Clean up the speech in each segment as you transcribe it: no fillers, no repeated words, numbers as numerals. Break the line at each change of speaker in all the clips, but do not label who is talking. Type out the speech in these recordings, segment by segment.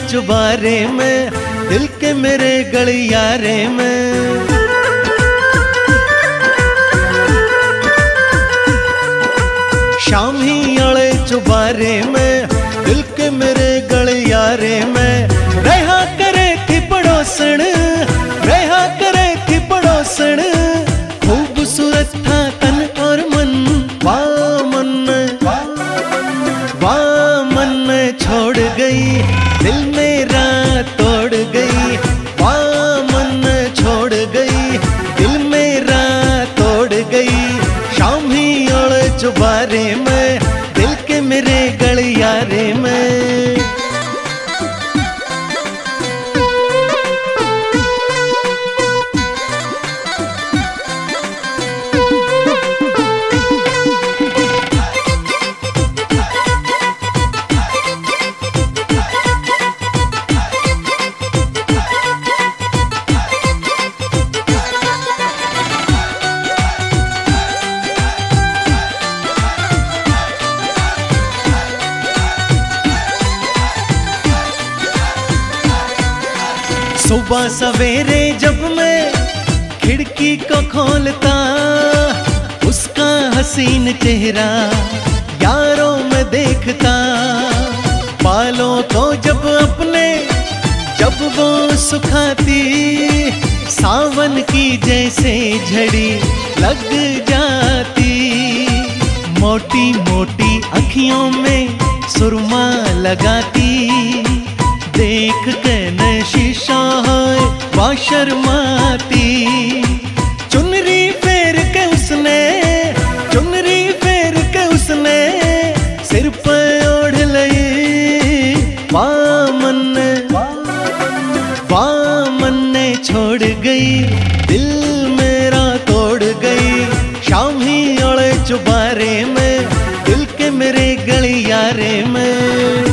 चुबारे में, दिल के मेरे गलियारे में। शामी आले चुबारे में, दिल के मेरे गलियारे में। रहा करे थी पड़ोसन, रहा करे थी पड़ोसन। खूबसूरत था तन और मन, वाह मन छोड़ गई, दिल मेरा तोड़ गई। वाह मन छोड़ गई, दिल मेरा तोड़ गई। शामी और चुबारे में, दिल के मेरे गलियारे में। सुबह सवेरे जब मैं खिड़की को खोलता, उसका हसीन चेहरा यारों में देखता। बालों को जब अपने जब वो सुखाती, सावन की जैसे झड़ी लग जाती। मोटी मोटी अखियों में सुरमा लगाती, देख के न शीशा है वा शर्माती। चुनरी फेर के उसने, चुनरी फेर के उसने सिर पे ओढ़ लई। वाह मन छोड़ गई, दिल मेरा तोड़ गई। शामी और चुबारे में, दिल के मेरे गलियारे में।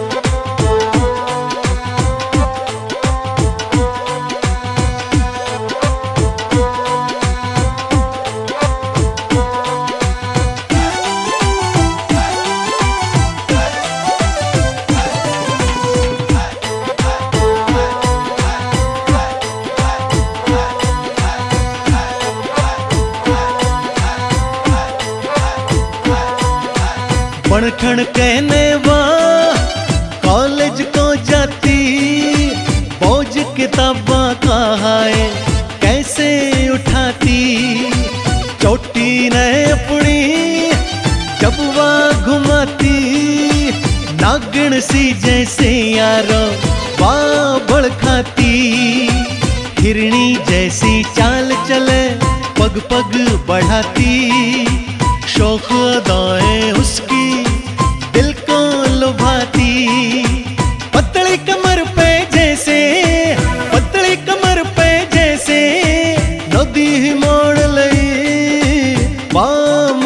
बनठन कहने वाह कॉलेज को जाती, बोझ किताबा का है कैसे उठाती। चोटी ने अपनी जब वाह घुमाती, नागिन सी जैसे यारो वाह भड़काती। हिरणी जैसी चाल चले, पग पग बढ़ाती। शौक अदाएं उसकी दिल को लुभाती। पतली कमर पे जैसे, पतली कमर पे जैसे नदी ही मोड़ लई। वाह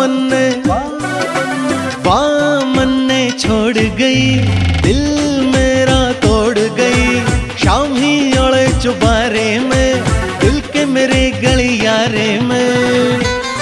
मन छोड़ गई, दिल मेरा तोड़ गई। शामी और चुबारे में, दिल के मेरे गलियारे में।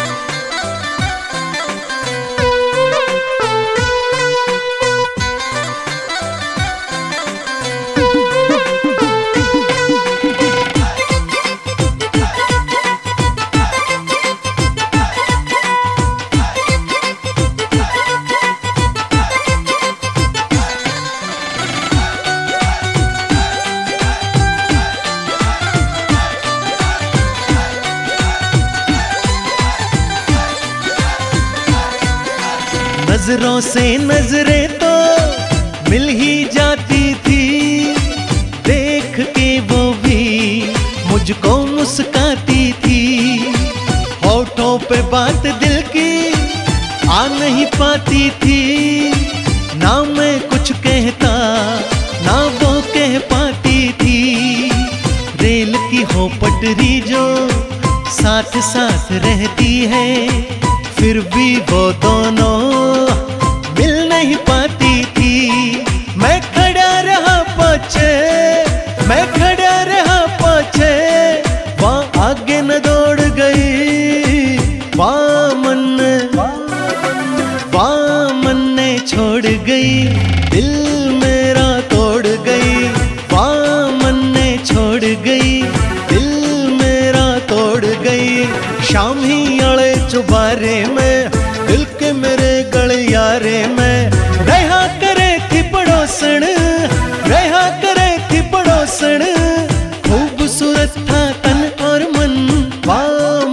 नजरों से नजरें तो मिल ही जाती थी, देख के वो भी मुझको मुस्काती थी। होठों पे बात दिल की आ नहीं पाती थी, ना मैं कुछ कहता ना वो कह पाती थी। रेल की हो पटरी जो साथ साथ रहती है, फिर भी वो दोनों मिल नहीं पाती थी। मैं खड़ा रहा पाछे, मैं खड़ा रहा पाछे, वहाँ आगे न दौड़ गई। वाह मन ने छोड़ गई, दिल मेरा तोड़ गई। शामी आले चुबारे में दिल के मेरे गलियारे में रहा करे थी पड़ोसन, रहा करे थी पड़ोसन। खूबसूरत था तन और मन, वाह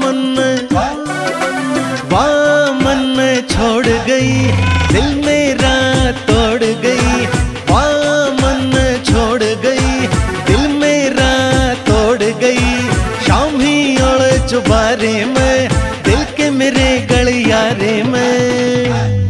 मन छोड़ गई, दिल मेरा तोड़ गई। वाह मन छोड़ गई, दिल मेरा तोड़ गई। शामी और चुबारे में दिल के मेरे गलियारे में।